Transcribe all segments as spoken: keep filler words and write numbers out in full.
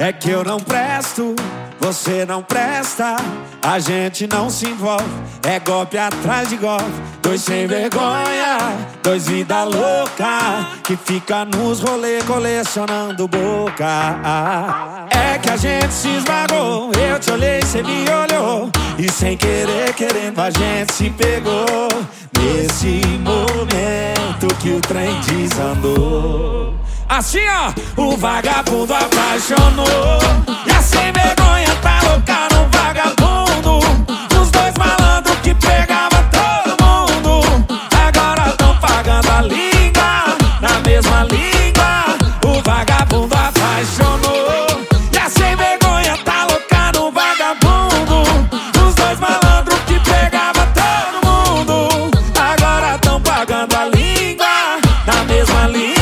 É que eu não presto, você não presta, a gente não se envolve, é golpe atrás de golpe. Dois sem vergonha, dois vida louca, que fica nos rolê colecionando boca. É que a gente se esmagou, eu te olhei, cê me olhou, e sem querer, querendo a gente se pegou. Nesse momento que o trem desandou, assim ó, o vagabundo apaixonou. E a sem vergonha tá louca no vagabundo. Os dois malandros que pegava todo mundo agora tão pagando a língua, na mesma língua. O vagabundo apaixonou. E a sem vergonha tá louca no vagabundo. Os dois malandros que pegava todo mundo agora tão pagando a língua, na mesma língua.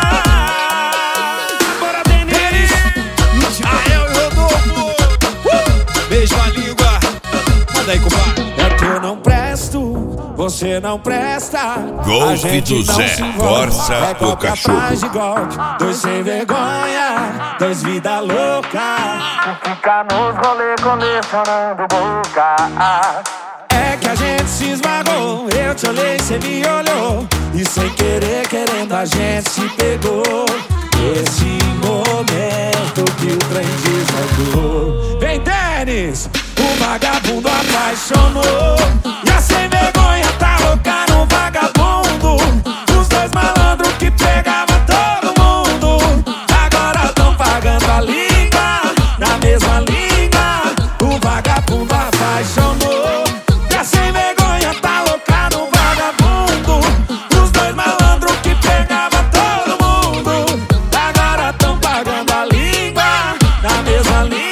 É que eu não presto, você não presta. Golpe do Zé, força é o cachorro. Atrás de golpe, dois sem vergonha, dois vida louca, que fica nos rolê colecionando boca. É que a gente se esmagou, eu te olhei, cê me olhou, e sem querer, querendo a gente se pegou. Esse momento que o trem desandou. Vem, Denis! O vagabundo apaixonou. E a sem vergonha tá louca no vagabundo. Os dois malandros que pegava todo mundo agora tão pagando a língua, na mesma língua. O vagabundo apaixonou. E a sem vergonha tá louca no vagabundo. Os dois malandros que pegava todo mundo agora tão pagando a língua, na mesma língua.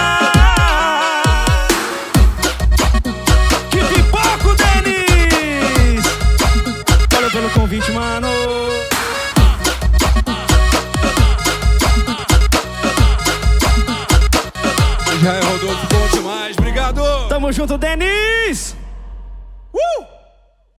Pelo convite, mano. Já é Rodolfo, bom demais, obrigado. Tamo junto, Denis.